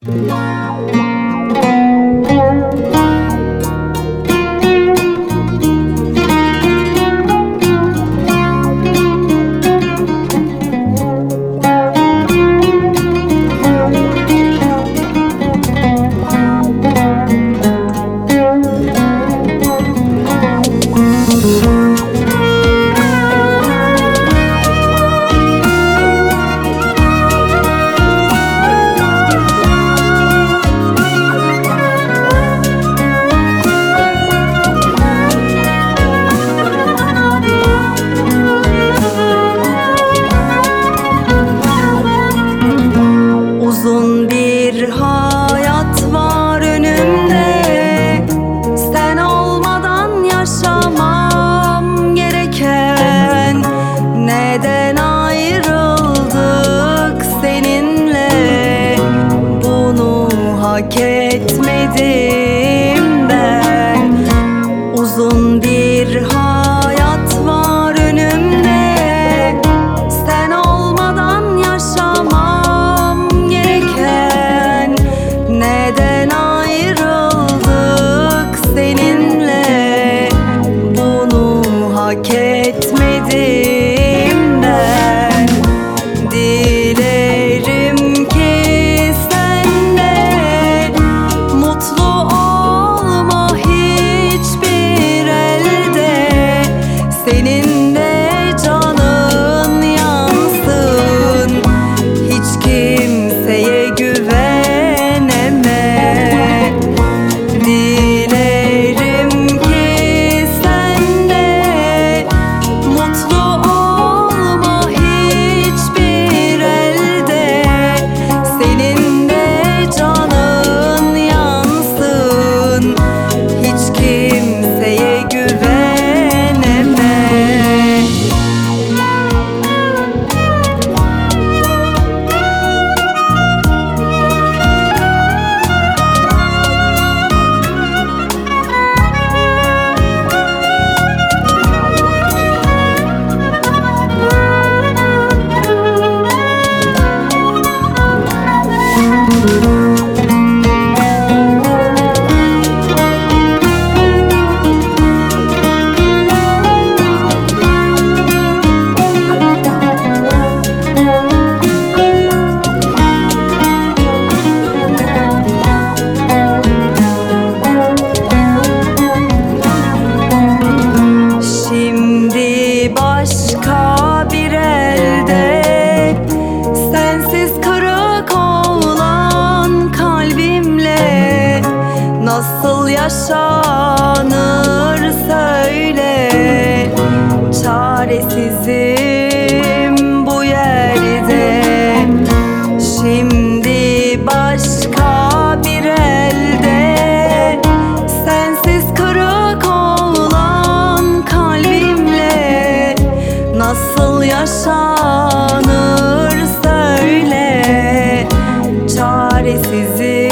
Uzun bir hayat var önümde, sen olmadan yaşamam gereken. Neden ayrıldık seninle, bunu hak etmedim ben. Uzun bir hayat var önümde, sen olmadan yaşamam gereken. Neden ayrıldık seninle, bunu hak etmedim ben. Dilerim ki sen de mutlu olma hiçbir elde. Senin de canın yansın, hiç kimseye güveneme. Dilerim ki sen de mutlu olma hiçbir elde. Senin de canın yansın, hiç kimseye güveneme. Şimdi başka bir elde, sensiz kırık olan kalbimle nasıl yaşanır söyle. Çaresizim bu yerde. Şimdi başka bir elde, sensiz kırık olan kalbimle nasıl yaşanır söyle. Çaresizim